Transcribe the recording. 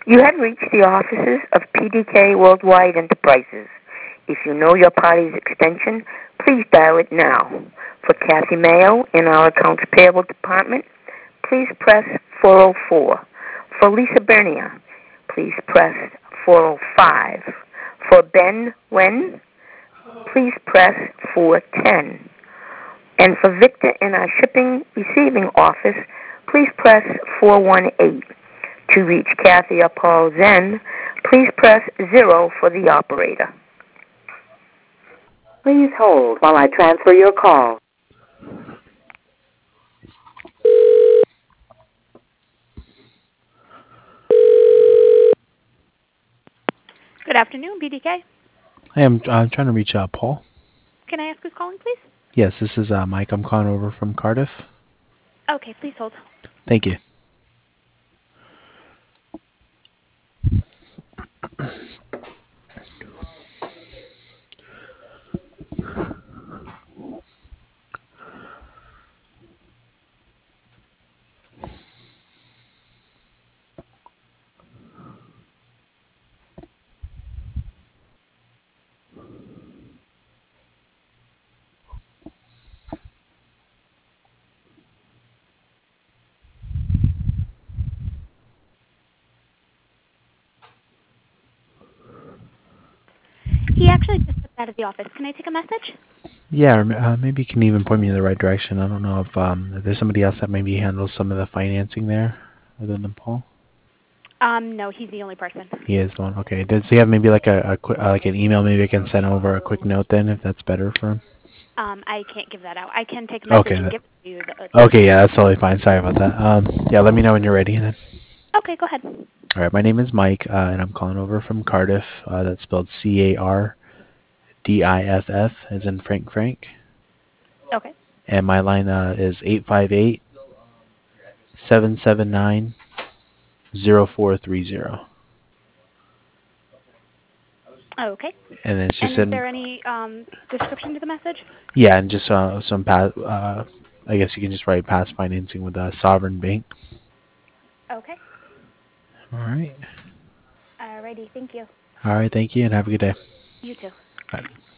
You have reached the offices of PDK Worldwide Enterprises. If you know your party's extension, please dial it now. For Kathy Mayo in our Accounts Payable Department, please press 404. For Lisa Bernier, please press 405. For Ben Wen, please press 410. And for Victor in our Shipping Receiving Office, please press 418. To reach Kathy or Paul Zen, please press 0 for the operator. Please hold while I transfer your call. Good afternoon, BDK. Hey, I'm trying to reach Paul. Can I ask who's calling, please? Yes, this is Mike. I'm calling over from Cardiff. Okay, please hold. Thank you. He actually just stepped out of the office. Can I take a message? Yeah, or maybe you can even point me in the right direction. I don't know if there's somebody else that maybe handles some of the financing there other than Paul. No, he's the only person. He is the one. Okay. Does he have maybe like a quick, like an email? Maybe I can send over a quick note then, if that's better for him. I can't give that out. I can take a message Okay. and give it to you. Okay. Yeah, that's totally fine. Sorry about that. Yeah, let me know when you're ready then. Okay, go ahead. All right. My name is Mike, and I'm calling over from Cardiff. That's spelled Cardiff, as in Frank. Okay. And my line is 858-779-0430. Okay. And it's just And is in, there any description to the message? yeah, and just some past, I guess you can just write past financing with Sovereign Bank. Okay. All right. Alrighty, thank you. All right, thank you, and have a good day. You too. Bye.